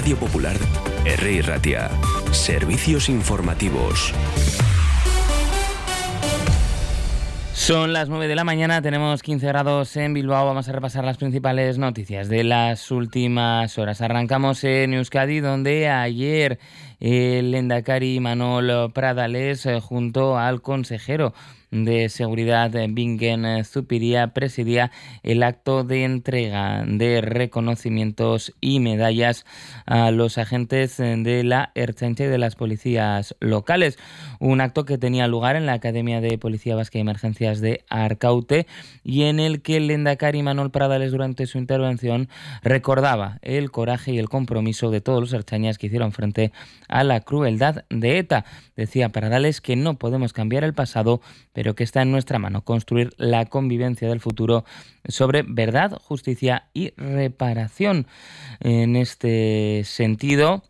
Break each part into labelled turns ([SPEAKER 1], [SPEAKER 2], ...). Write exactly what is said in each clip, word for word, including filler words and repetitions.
[SPEAKER 1] Radio Popular, Herri Ratia. Servicios informativos.
[SPEAKER 2] Son las nueve de la mañana, tenemos quince grados en Bilbao. Vamos a repasar las principales noticias de las últimas horas. Arrancamos en Euskadi, donde ayer el lehendakari Imanol Pradales, junto al consejero de Seguridad Bingen Zupiria, presidía el acto de entrega de reconocimientos y medallas a los agentes de la Ertzaintza y de las policías locales. Un acto que tenía lugar en la Academia de Policía Vasca y Emergencias de Arkaute y en el que el lehendakari Imanol Pradales, durante su intervención, recordaba el coraje y el compromiso de todos los ertzainas que hicieron frente a la crueldad de ETA. Decía Pradales que no podemos cambiar el pasado, pero que está en nuestra mano construir la convivencia del futuro sobre verdad, justicia y reparación. En este sentido,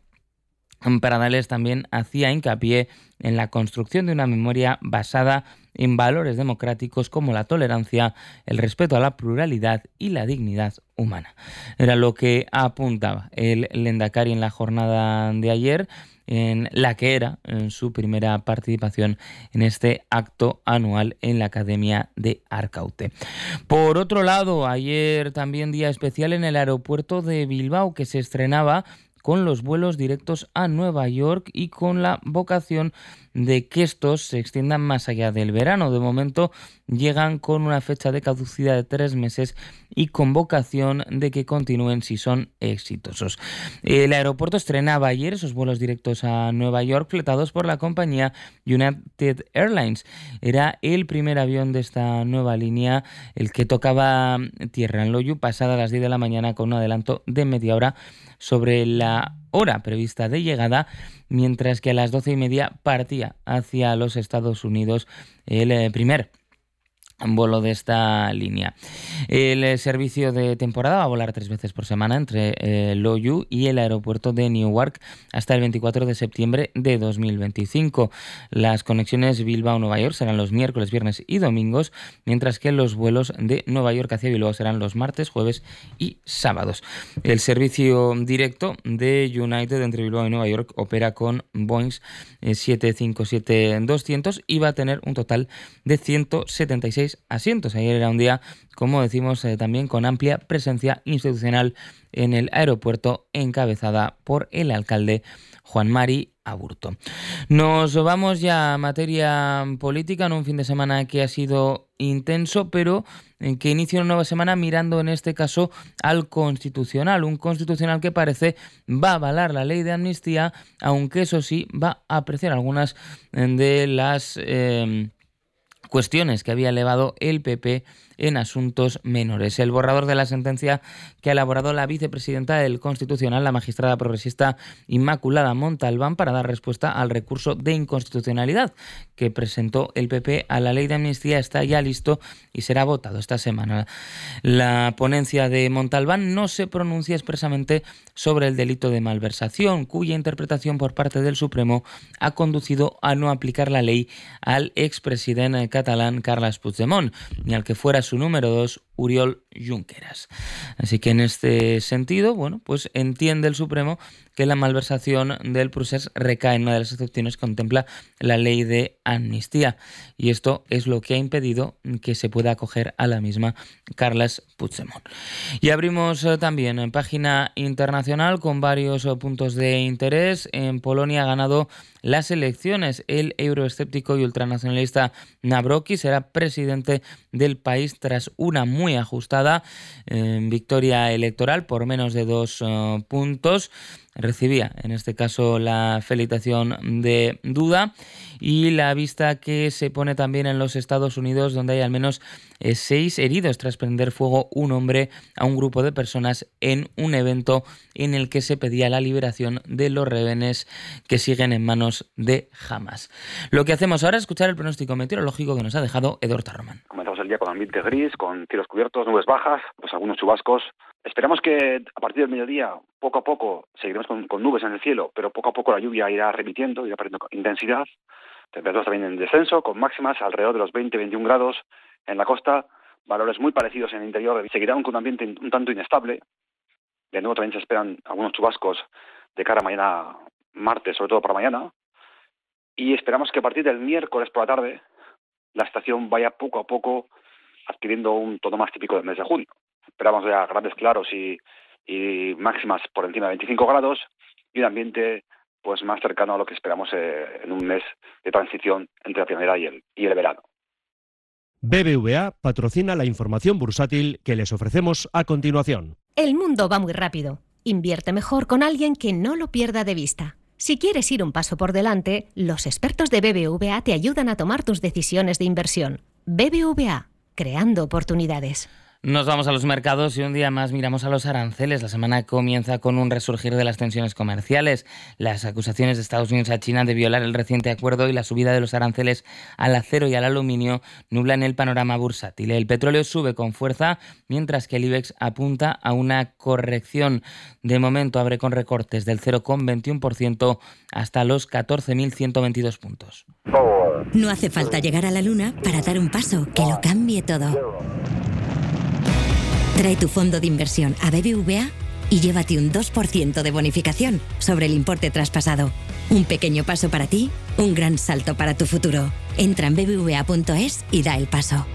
[SPEAKER 2] Pradales también hacía hincapié en la construcción de una memoria basada en valores democráticos como la tolerancia, el respeto a la pluralidad y la dignidad humana. Era lo que apuntaba el lehendakari en la jornada de ayer, en la que era en su primera participación en este acto anual en la Academia de Arkaute. Por otro lado, ayer también día especial en el aeropuerto de Bilbao, que se estrenaba con los vuelos directos a Nueva York y con la vocación de que estos se extiendan más allá del verano. De momento llegan con una fecha de caducidad de tres meses y con vocación de que continúen si son exitosos. El aeropuerto estrenaba ayer esos vuelos directos a Nueva York fletados por la compañía United Airlines. Era el primer avión de esta nueva línea el que tocaba tierra en Loiu pasada las diez de la mañana, con un adelanto de media hora sobre la hora prevista de llegada, mientras que a las doce y media partía hacia los Estados Unidos el eh, primer vuelo de esta línea. El eh, servicio de temporada va a volar tres veces por semana entre eh, Loiu y el aeropuerto de Newark hasta el veinticuatro de septiembre de dos mil veinticinco. Las conexiones Bilbao-Nueva York serán los miércoles, viernes y domingos, mientras que los vuelos de Nueva York hacia Bilbao serán los martes, jueves y sábados. El servicio directo de United entre Bilbao y Nueva York opera con Boeing eh, siete cinco siete doscientos y va a tener un total de ciento setenta y seis asientos. Ayer era un día, como decimos, eh, también con amplia presencia institucional en el aeropuerto, encabezada por el alcalde Juan Mari Aburto. Nos vamos ya a materia política en un fin de semana que ha sido intenso, pero en que inicia una nueva semana mirando en este caso al Constitucional, un Constitucional que parece va a avalar la ley de amnistía, aunque eso sí va a apreciar algunas de las eh, cuestiones que había elevado el P P en asuntos menores. El borrador de la sentencia que ha elaborado la vicepresidenta del Constitucional, la magistrada progresista Inmaculada Montalbán, para dar respuesta al recurso de inconstitucionalidad que presentó el P P a la ley de amnistía, está ya listo y será votado esta semana. La ponencia de Montalbán no se pronuncia expresamente sobre el delito de malversación, cuya interpretación por parte del Supremo ha conducido a no aplicar la ley al expresidente catalán Carles Puigdemont, ni al que fuera su número dos, Oriol Junqueras. Así que en este sentido, bueno, pues entiende el Supremo que la malversación del procés recae en una de las excepciones que contempla la ley de amnistía, y esto es lo que ha impedido que se pueda acoger a la misma Carles Puigdemont. Y abrimos eh, también en página internacional con varios eh, puntos de interés. En Polonia ha ganado las elecciones. El euroescéptico y ultranacionalista Nawrocki será presidente del país tras una muy ajustada eh, victoria electoral por menos de dos uh, puntos. Recibía en este caso la felicitación de Duda, y la vista que se pone también en los Estados Unidos, donde hay al menos eh, seis heridos tras prender fuego un hombre a un grupo de personas en un evento en el que se pedía la liberación de los rehenes que siguen en manos de Hamas. Lo que hacemos ahora es escuchar el pronóstico meteorológico que nos ha dejado Eduardo Román.
[SPEAKER 3] Comenzamos el día con ambiente gris, con cielos cubiertos, nubes bajas, pues algunos chubascos. Esperamos que a partir del mediodía, poco a poco, seguiremos con, con nubes en el cielo, pero poco a poco la lluvia irá remitiendo, irá perdiendo intensidad. Temperaturas también en descenso, con máximas alrededor de los veinte a veintiún grados en la costa, valores muy parecidos en el interior. Seguirá con un ambiente un tanto inestable. De nuevo también se esperan algunos chubascos de cara a mañana martes, sobre todo para mañana, y esperamos que a partir del miércoles por la tarde la estación vaya poco a poco adquiriendo un tono más típico del mes de junio. Esperamos ya grandes claros y, y máximas por encima de veinticinco grados y un ambiente pues más cercano a lo que esperamos eh, en un mes de transición entre la primavera y el, y el verano.
[SPEAKER 4] B B V A patrocina la información bursátil que les ofrecemos a continuación.
[SPEAKER 5] El mundo va muy rápido. Invierte mejor con alguien que no lo pierda de vista. Si quieres ir un paso por delante, los expertos de B B V A te ayudan a tomar tus decisiones de inversión. B B V A, creando oportunidades.
[SPEAKER 2] Nos vamos a los mercados y un día más miramos a los aranceles. La semana comienza con un resurgir de las tensiones comerciales. Las acusaciones de Estados Unidos a China de violar el reciente acuerdo y la subida de los aranceles al acero y al aluminio nublan el panorama bursátil. El petróleo sube con fuerza, mientras que el IBEX apunta a una corrección. De momento abre con recortes del cero coma veintiuno por ciento hasta los catorce mil ciento veintidós puntos.
[SPEAKER 6] No hace falta llegar a la luna para dar un paso que lo cambie todo. Trae tu fondo de inversión a B B V A y llévate un dos por ciento de bonificación sobre el importe traspasado. Un pequeño paso para ti, un gran salto para tu futuro. Entra en b b v a punto es y da el paso.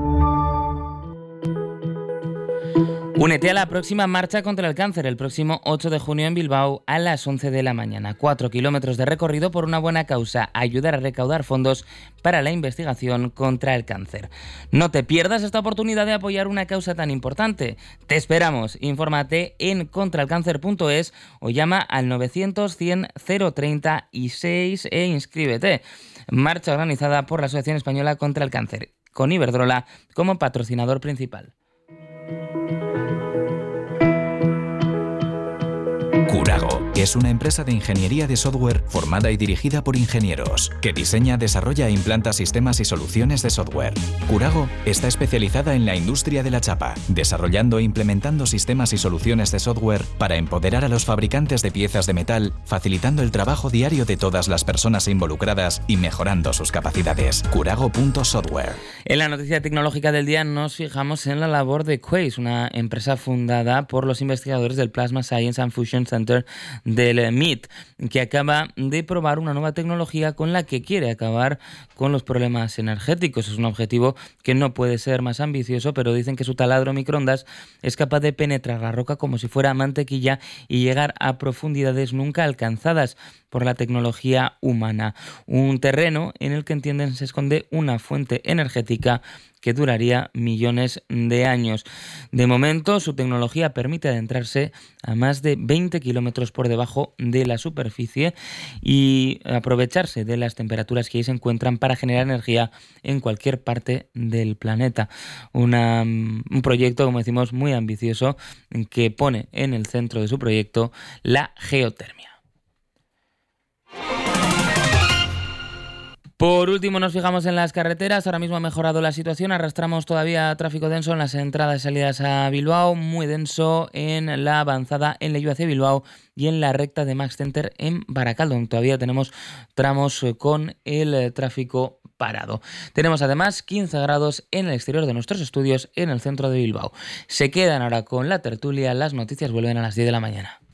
[SPEAKER 2] Únete a la próxima marcha contra el cáncer el próximo ocho de junio en Bilbao a las once de la mañana. Cuatro kilómetros de recorrido por una buena causa, ayudar a recaudar fondos para la investigación contra el cáncer. No te pierdas esta oportunidad de apoyar una causa tan importante. Te esperamos. Infórmate en contraelcáncer punto es o llama al novecientos cien cero treinta y seis e inscríbete. Marcha organizada por la Asociación Española contra el Cáncer, con Iberdrola como patrocinador principal.
[SPEAKER 7] Curago es una empresa de ingeniería de software formada y dirigida por ingenieros, que diseña, desarrolla e implanta sistemas y soluciones de software. Curago está especializada en la industria de la chapa, desarrollando e implementando sistemas y soluciones de software para empoderar a los fabricantes de piezas de metal, facilitando el trabajo diario de todas las personas involucradas y mejorando sus capacidades. Curago punto software.
[SPEAKER 2] En la noticia tecnológica del día nos fijamos en la labor de Quaise, una empresa fundada por los investigadores del Plasma Science and Fusion Center del M I T, que acaba de probar una nueva tecnología con la que quiere acabar con los problemas energéticos. Es un objetivo que no puede ser más ambicioso, pero dicen que su taladro microondas es capaz de penetrar la roca como si fuera mantequilla y llegar a profundidades nunca alcanzadas por la tecnología humana. Un terreno en el que entienden se esconde una fuente energética que duraría millones de años. De momento, su tecnología permite adentrarse a más de veinte kilómetros por debajo de la superficie y aprovecharse de las temperaturas que ahí se encuentran para generar energía en cualquier parte del planeta. Una, un proyecto, como decimos, muy ambicioso, que pone en el centro de su proyecto la geotermia. Por último, nos fijamos en las carreteras. Ahora mismo ha mejorado la situación. Arrastramos todavía tráfico denso en las entradas y salidas a Bilbao, muy denso en la avanzada en Leioa hacia Bilbao y en la recta de Max Center en Barakaldo. Todavía tenemos tramos con el tráfico parado. Tenemos además quince grados en el exterior de nuestros estudios en el centro de Bilbao. Se quedan ahora con la tertulia. Las noticias vuelven a las diez de la mañana.